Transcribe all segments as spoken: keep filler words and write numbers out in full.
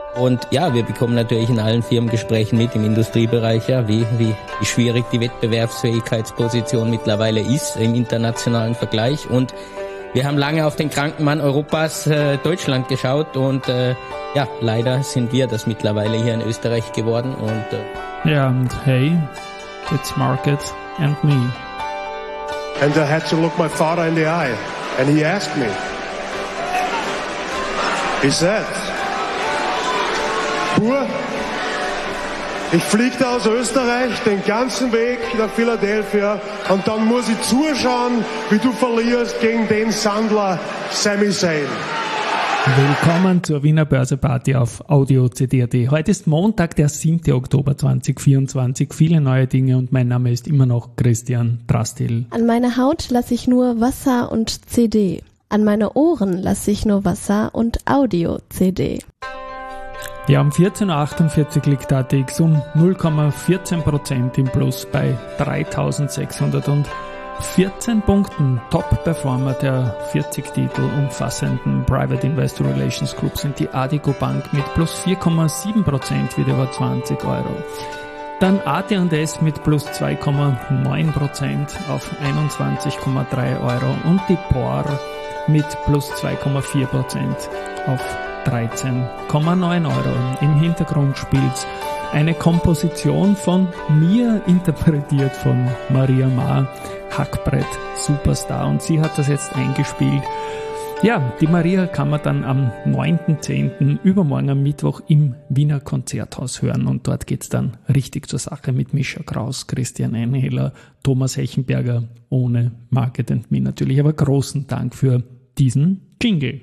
Und ja, wir bekommen natürlich in allen Firmengesprächen mit im Industriebereich, ja, wie, wie, wie schwierig die Wettbewerbsfähigkeitsposition mittlerweile ist im internationalen Vergleich. Und wir haben lange auf den kranken Mann Europas, äh, Deutschland, geschaut und äh, ja, leider sind wir das mittlerweile hier in Österreich geworden. Und äh ja, und hey, it's market and me. And I had to look my father in the eye, and he asked me. He said, Bur, ich fliege da aus Österreich den ganzen Weg nach Philadelphia und dann muss ich zuschauen, wie du verlierst gegen den Sandler Sami Zayn. Willkommen zur Wiener Börse-Party auf Audio C D punkt A T. Heute ist Montag, der siebten Oktober zweitausendvierundzwanzig. Viele neue Dinge und mein Name ist immer noch Christian Drastil. An meine Haut lasse ich nur Wasser und C D. An meine Ohren lasse ich nur Wasser und Audio-C D. Ja, um vierzehn Uhr achtundvierzig liegt A T X um null Komma vierzehn Prozent im Plus bei dreitausendsechshundertvierzehn Punkten. Top-Performer der vierzig Titel umfassenden Private Investor Relations Group sind die Addiko Bank mit plus vier Komma sieben Prozent wieder über zwanzig Euro. Dann A T und S mit plus zwei Komma neun Prozent auf einundzwanzig Komma drei Euro und die P O R mit plus zwei Komma vier Prozent auf dreizehn Komma neun Euro. Im Hintergrund spielt eine Komposition von mir, interpretiert von Maria Maar, Hackbrett Superstar, und sie hat das jetzt eingespielt. Ja, die Maria kann man dann am neunten zehnten übermorgen am Mittwoch im Wiener Konzerthaus hören, und dort geht's dann richtig zur Sache mit Mischa Kraus, Christian Einheller, Thomas Hechenberger, ohne Market and Me natürlich, aber großen Dank für diesen Jingle.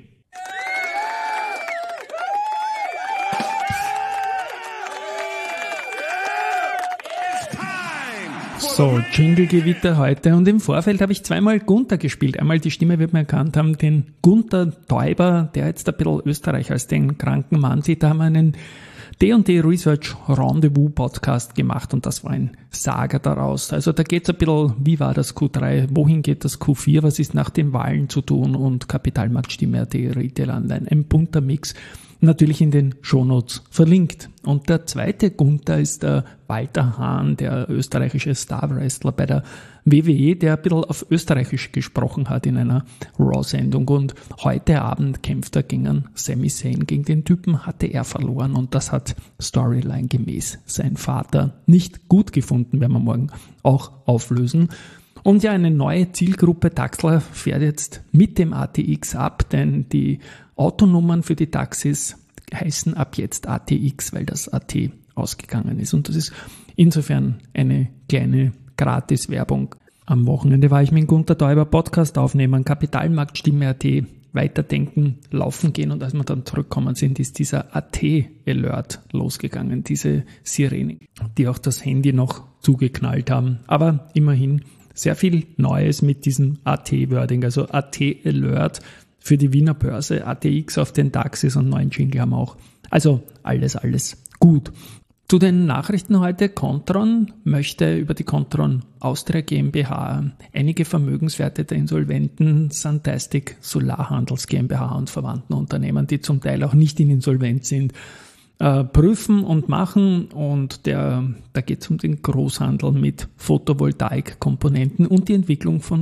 So, Jingle-Gewitter heute, und im Vorfeld habe ich zweimal Gunther gespielt. Einmal, die Stimme wird man erkannt haben, den Gunther Täuber, der jetzt ein bisschen Österreich als den kranken Mann sieht. Da haben wir einen D und D Research Rendezvous Podcast gemacht, und das war ein Saga daraus. Also da geht's ein bisschen, wie war das Q drei, wohin geht das Q vier, was ist nach den Wahlen zu tun, und Kapitalmarktstimme, die Retail Online, ein bunter Mix. Natürlich in den Shownotes verlinkt. Und der zweite Gunther ist der Walter Hahn, der österreichische Star-Wrestler bei der W W E, der ein bisschen auf Österreichisch gesprochen hat in einer Raw-Sendung. Und heute Abend kämpft er gegen einen Sami Zayn. Gegen den Typen hatte er verloren, und das hat Storyline gemäß sein Vater nicht gut gefunden, werden wir morgen auch auflösen. Und ja, eine neue Zielgruppe Taxler fährt jetzt mit dem A T X ab, denn die Autonummern für die Taxis heißen ab jetzt A T X, weil das A T ausgegangen ist. Und das ist insofern eine kleine Gratis-Werbung. Am Wochenende war ich mit Gunther Täuber Podcast aufnehmen, Kapitalmarktstimme A T, weiterdenken, laufen gehen, und als wir dann zurückgekommen sind, ist dieser A T-Alert losgegangen, diese Sirene, die auch das Handy noch zugeknallt haben. Aber immerhin sehr viel Neues mit diesem A T-Wording, also A T-Alert für die Wiener Börse, A T X auf den Taxis, und neuen Jingle haben wir auch. Also alles, alles gut. Zu den Nachrichten heute. Kontron möchte über die Kontron Austria GmbH einige Vermögenswerte der insolventen Santastic Solarhandels GmbH und verwandten Unternehmen, die zum Teil auch nicht in Insolvenz sind, äh, prüfen und machen. Und der, da geht es um den Großhandel mit Photovoltaikkomponenten und die Entwicklung von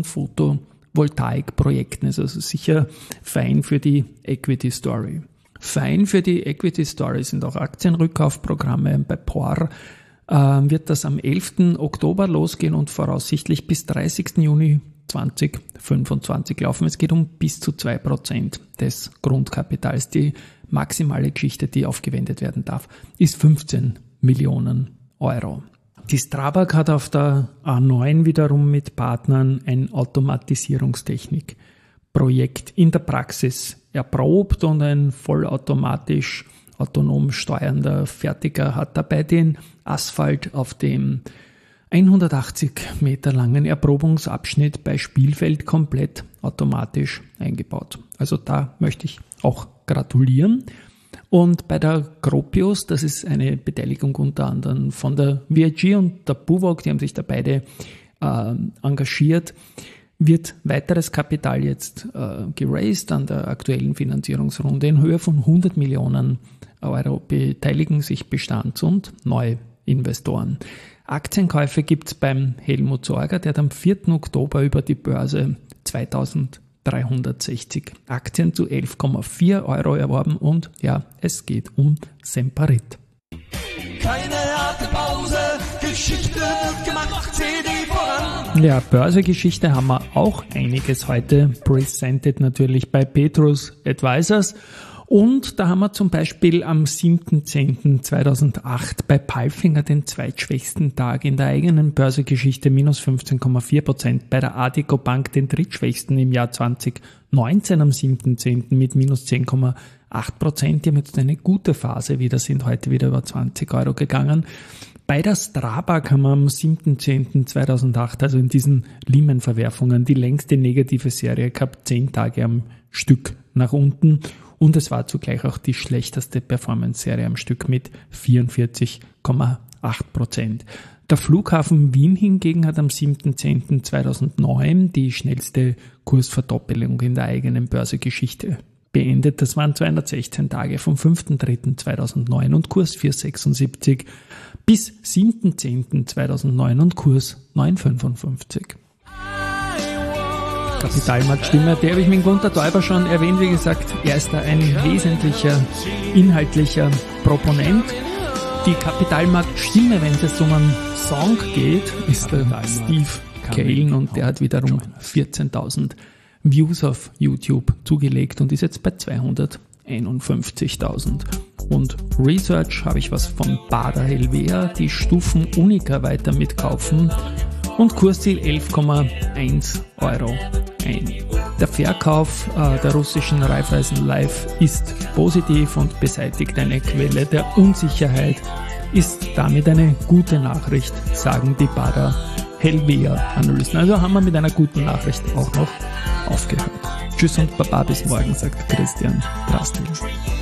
Photovoltaikprojekten. Also sicher fein für die Equity Story. Fein für die Equity Story sind auch Aktienrückkaufprogramme. Bei P O R äh, wird das am elften Oktober losgehen und voraussichtlich bis dreißigsten Juni zweitausendfünfundzwanzig laufen. Es geht um bis zu zwei Prozent des Grundkapitals. Die maximale Geschichte, die aufgewendet werden darf, ist fünfzehn Millionen Euro. Die Strabag hat auf der A neun wiederum mit Partnern ein Automatisierungstechnikprojekt in der Praxis erprobt, und ein vollautomatisch autonom steuernder Fertiger hat dabei den Asphalt auf dem hundertachtzig Meter langen Erprobungsabschnitt bei Spielfeld komplett automatisch eingebaut. Also da möchte ich auch gratulieren. Und bei der Gropius, das ist eine Beteiligung unter anderem von der V I G und der Buwog, die haben sich da beide äh, engagiert. wird weiteres Kapital jetzt äh, geraced an der aktuellen Finanzierungsrunde in Höhe von hundert Millionen Euro. Beteiligen sich Bestands- und Neuinvestoren. Aktienkäufe gibt es beim Helmut Sorger, der hat am vierten Oktober über die Börse zweitausenddreihundertsechzig Aktien zu elf Komma vier Euro erworben und ja, es geht um Semperit. Keine harte Pause, Geschichte wird gemacht, C D voran. Ja, Börsegeschichte haben wir auch einiges heute, presented natürlich bei Petrus Advisors. Und da haben wir zum Beispiel am siebten zehnten zweitausendacht bei Palfinger den zweitschwächsten Tag in der eigenen Börsegeschichte, minus fünfzehn Komma vier Prozent. Bei der Addiko Bank den drittschwächsten im Jahr zweitausendneunzehn am siebten zehnten mit minus zehn Komma acht Prozent. Die haben jetzt eine gute Phase wieder, sind heute wieder über zwanzig Euro gegangen. Bei der Strabag haben wir am siebten zehnten zweitausendacht, also in diesen Lehman-Verwerfungen, die längste negative Serie gehabt, zehn Tage am Stück nach unten. Und es war zugleich auch die schlechteste Performance-Serie am Stück mit vierundvierzig Komma acht Prozent. Der Flughafen Wien hingegen hat am siebten zehnten zweitausendneun die schnellste Kursverdoppelung in der eigenen Börsegeschichte beendet. Das waren zweihundertsechzehn Tage vom fünften dritten zweitausendneun und Kurs vier Komma sechsundsiebzig bis siebten zehnten zweitausendneun und Kurs neun Komma fünfundfünfzig. Kapitalmarktstimme, der habe ich mit Gunter Täuber schon erwähnt. Wie gesagt, er ist da ein wesentlicher, inhaltlicher Proponent. Die Kapitalmarktstimme, wenn es jetzt um einen Song geht, ist der Steve Kalen und der hat wiederum vierzehntausend Views auf YouTube zugelegt und ist jetzt bei zweihunderteinundfünfzigtausend. Und Research habe ich was von Baader Helvea, die Stufen Unica weiter mitkaufen und Kursziel elf Komma eins Euro ein. Der Verkauf äh, der russischen Raiffeisen Life ist positiv und beseitigt eine Quelle der Unsicherheit, ist damit eine gute Nachricht, sagen die Baader Helvea-Analysten. Also haben wir mit einer guten Nachricht auch noch aufgehört. Tschüss und Baba, bis morgen, sagt Christian Drastil.